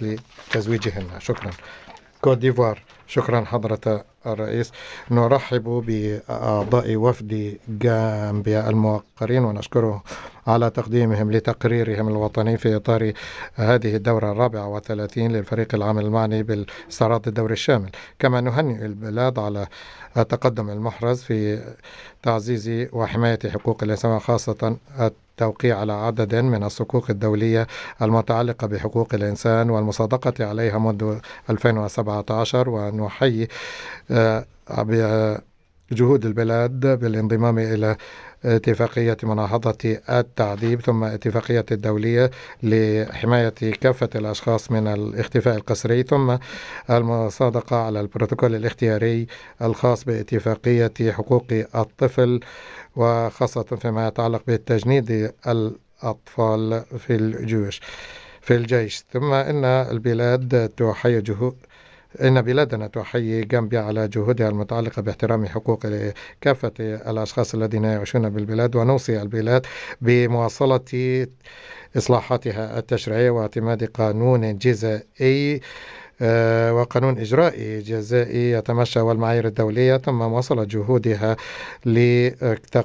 الناس لتزويجهن. شكرا. كوت ديفوار. شكرا حضرة الرئيس. نرحب بأعضاء وفد غامبيا الموقرين ونشكرهم على تقديمهم لتقريرهم الوطني في إطار هذه الدورة 34 للفريق العام المعني بالاستعراض الدوري الشامل. كما نهنئ البلاد على التقدم المحرز في تعزيز وحماية حقوق الإنسان، خاصة التوقيع على عدد من الصكوك الدولية المتعلقة بحقوق الإنسان والمصادقة عليها منذ 2017. ونحيي جهود البلاد بالانضمام إلى اتفاقية مناهضة التعذيب، ثم اتفاقية الدولية لحماية كافة الأشخاص من الاختفاء القسري، ثم المصادقة على البروتوكول الاختياري الخاص باتفاقية حقوق الطفل، وخاصة فيما يتعلق بالتجنيد الأطفال في الجيش. ثم إن بلادنا تحيي غامبيا على جهودها المتعلقة باحترام حقوق كافة الأشخاص الذين يعيشون بالبلاد، ونوصي البلاد بمواصلة إصلاحاتها التشريعية واعتماد قانون جزائي وقانون إجرائي جزائي يتماشى والمعايير الدولية، ثم مواصلة جهودها لتقديم